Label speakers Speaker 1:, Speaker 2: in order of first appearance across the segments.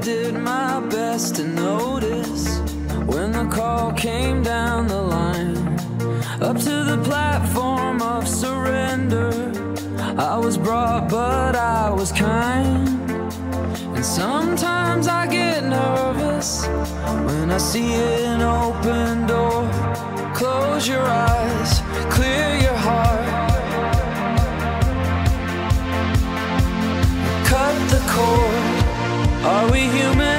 Speaker 1: did my best to notice when the call came down the line, up to the platform of surrender. I was brought, but I was kind. And sometimes I get nervous when I see an open door. Close your eyes, clear your heart, cut the cord. Are we human,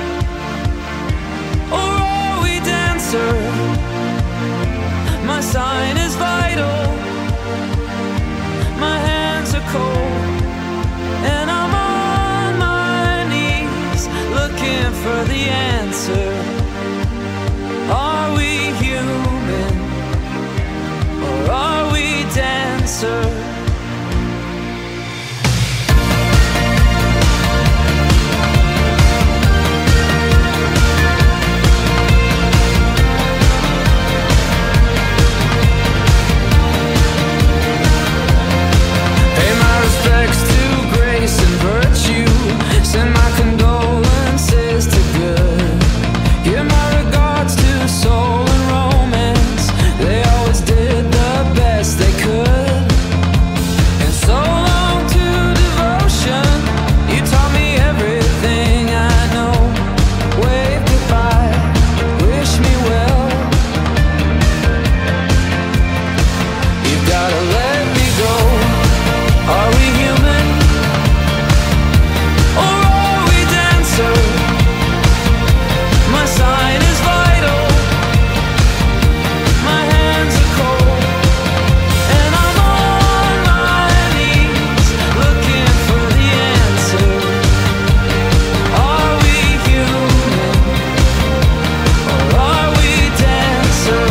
Speaker 1: or are we dancer? My sign is vital, my hands are cold, and I'm on my knees looking for the answer. Are we human, or are we dancer? Send my condolences to good. Give my regards to soul and romance. They always did the best they could. And so long to devotion. You taught me everything I know. Wave goodbye, wish me well. You've gotta let me go. Are we human? My sign is vital, my hands are cold, and I'm on my knees looking for the answer. Are we human, or are we dancer?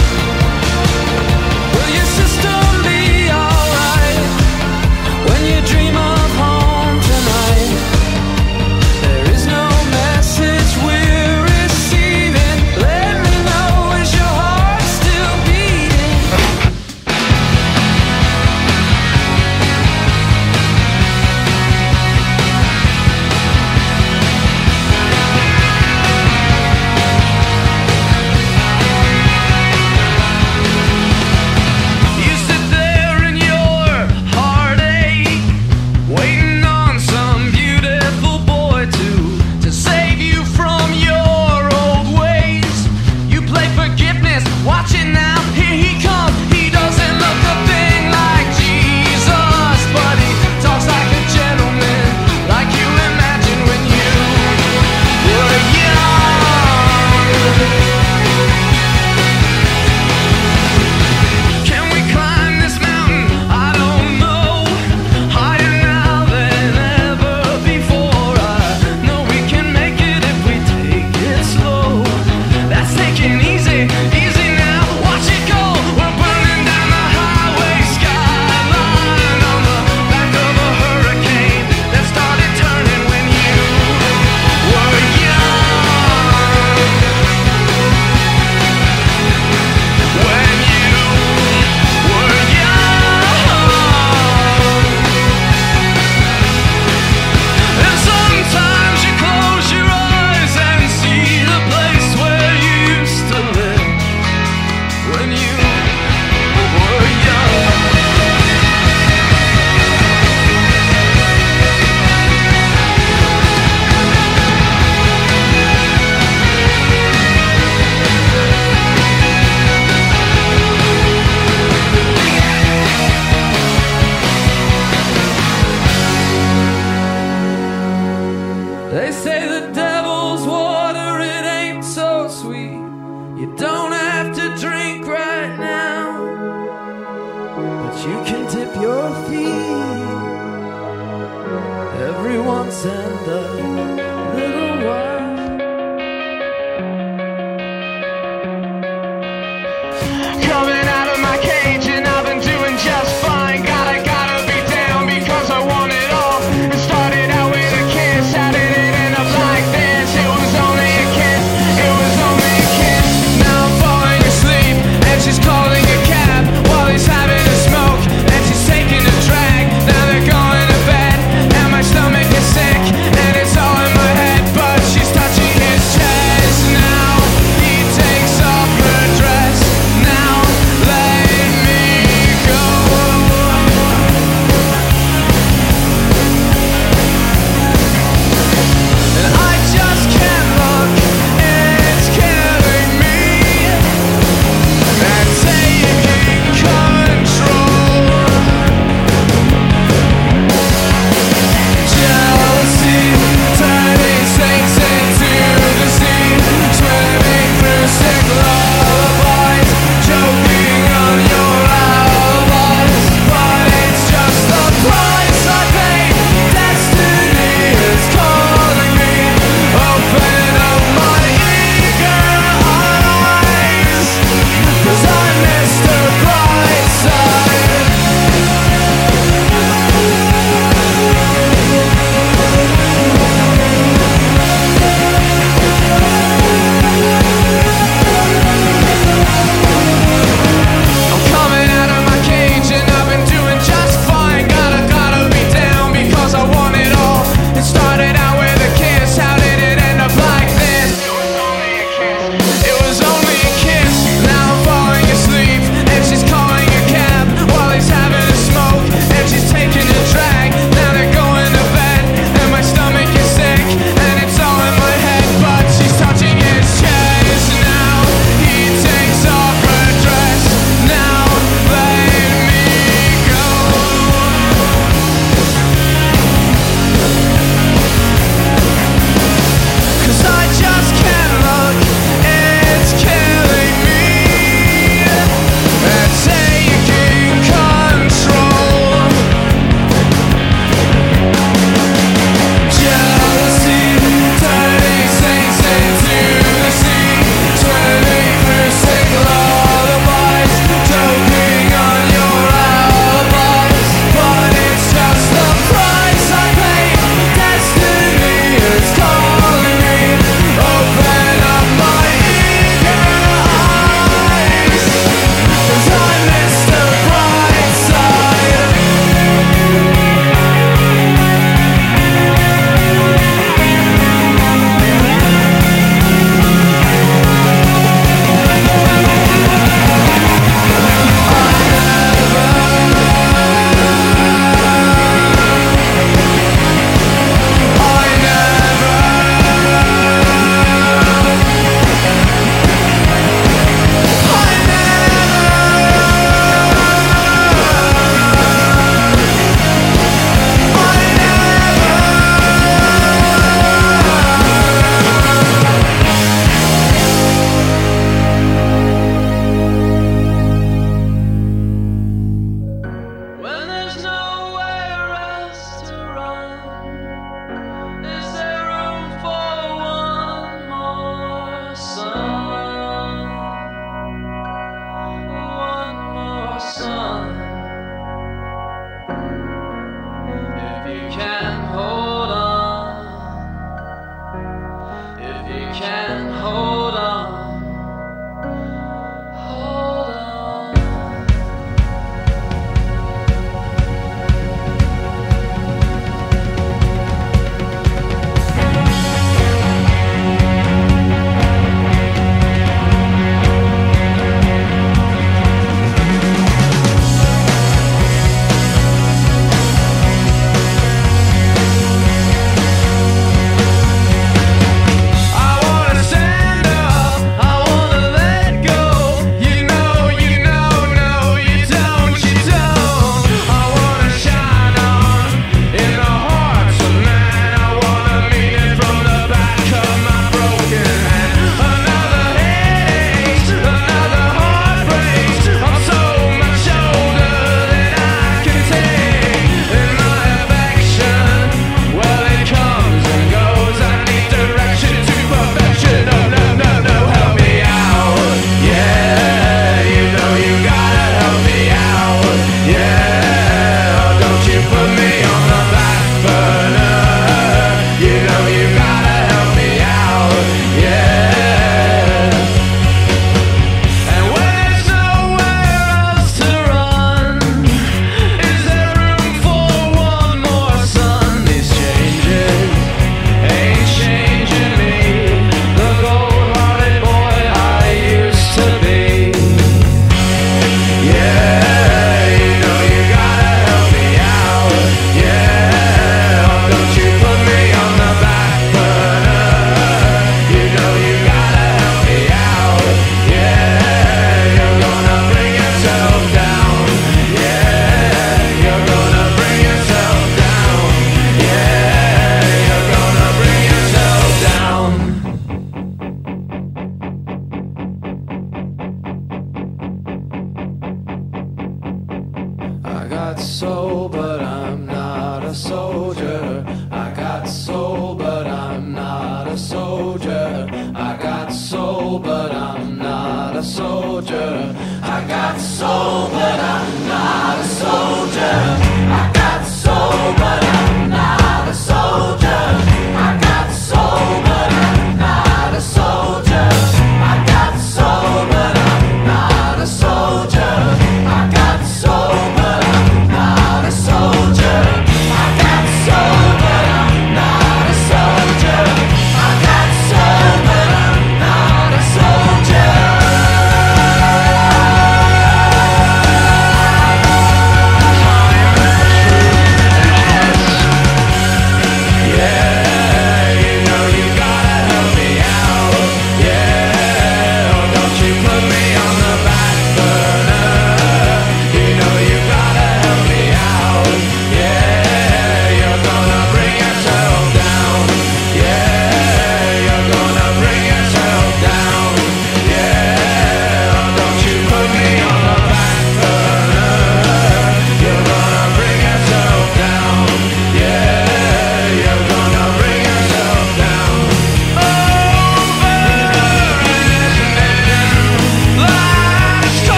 Speaker 1: Will your system be alright when you dream of home tonight? There is no message we're receiving. Let me know, is your heart still beating? You sit there in your heartache, waiting on some beautiful boy to save you from your old ways. You play forgiveness, watch it now, here he comes. He doesn't look a thing like Jesus, but he talks like a gentleman, like you imagined when you were young. Can we climb this mountain? I don't know. Higher now than ever before. I know we can make it if we take it slow. That's taking easy, easy now. Watch it go. We're burning down the highway skyline on the back of a hurricane that started turning when you were young. When you were young. And sometimes you close your eyes and see the place where you used to live when you were young. They say the devil's water, it ain't so sweet. You don't have to drink right now, but you can dip your feet every once and a little while. Coming out of my cage and I've been doing just fine. Gotta be down because I want it all. It started out with a kiss, how did it end up like this? It was only a kiss, it was only a kiss. Now I'm falling asleep and she's calling a cab while he's having a smoke and she's taking a drag. Now they're going to bed and my stomach is sick and it's all in my got soul, but I'm not a soldier. I got soul, but I'm not a soldier. I got soul, but I'm not a soldier. I got soul, but I'm